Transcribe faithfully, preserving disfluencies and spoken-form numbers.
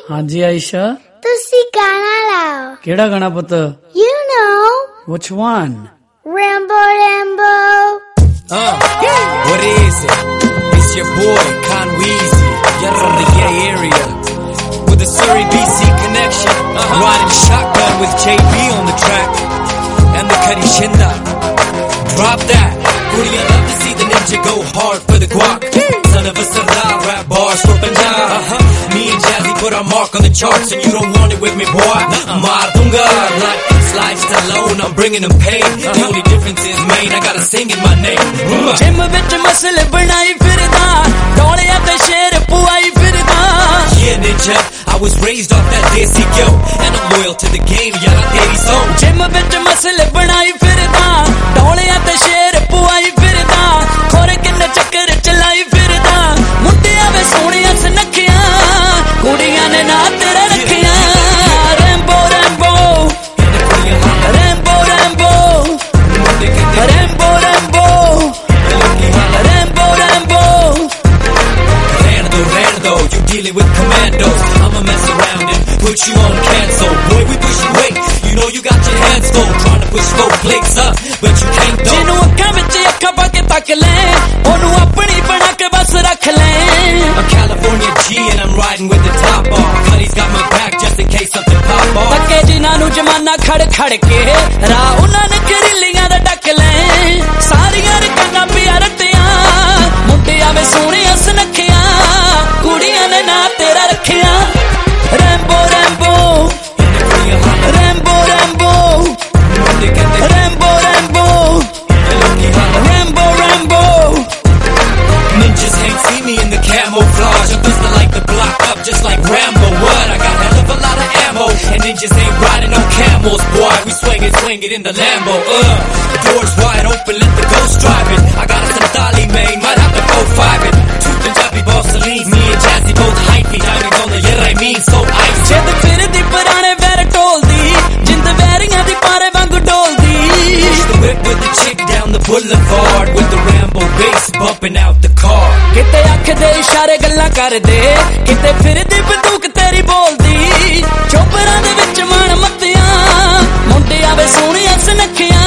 हाँ जी आयशा तुसी गाना लाओ। केड़ा गाना पुत? You know. Which one? Rambo Rambo. Uh, what is it? It's your boy Conweezy. You're from the Yay area with the Surrey B C connection. Uh-huh. Riding shotgun with J B on the track and the Kari Shinda. Drop that. Goody, I love to see the ninja go hard for the guac. Son of a Sardar, rap bars for Punjab. Uh-huh. Me and Jazzy put our mark on the charts and you don't want it with me, boy. Maar dunga, like Sly Stallone, I'm bringing them pain. Uh-huh. The only difference is, man, I gotta sing in my name. Jim vich masle banai firda, doliya te sher puai firda. Yeah, ninja, I was raised off that desi yo, and I'm loyal to the game, yara teri soul. Jim vich masle banai firda, doliya te sher puai firda. Khore kinne chakkar chalai firda, mundiya ve soniya sanakhiya, kudiyan ne na tera rakhiya. Rambo Rambo, Rambo Rambo, Rambo Rambo, Rambo Rambo. Rando, Rando, you dealing with commandos. I'ma mess around and put you on cancel. Boy, we push you weight, you know you got your hands full, trying to push four plates up, but you can't though. Jinu akkha vich akkha pa ke tak le, onu apni bana ke bas rakh le. I'm California G and I'm riding with the top off. Cuddy's got my back just in case something pop off. Takke jina nu jamana khad khad ke, ra unna ne kirilliyan da dak le. Sariyan ne kanna piya rattiya, mundiya ve soniya sanakhiya, kudiyan ne na tera rakhiya. Rambo Rambo, Rambo Rambo, Rambo Rambo, Rambo Rambo. Ninjas can't see me in the camouflage. I'm twisted like the block up just like Rambo. What? I got hell of a lot of ammo, and ninjas ain't riding on camels, boy. We swing it, swing it in the Lambo. Uh, doors wide open, let the ghost drive it. I got a Santali main, might have to go five it. Two Punjabi boss Salim, me and Jazzy both hypey. Diamonds on the yeah, I mean so icy. Jed firdi purane vair toldi, jind vairiyan di pare vangu doldi. Push the whip with the chick down the boulevard with the Rambo bass bumping out the car. Kite akh de ishare galla kar de, kite firdi bandook teri boldi. Choparan de vich man mattiyan, mundiya ve soniya sanakhiya,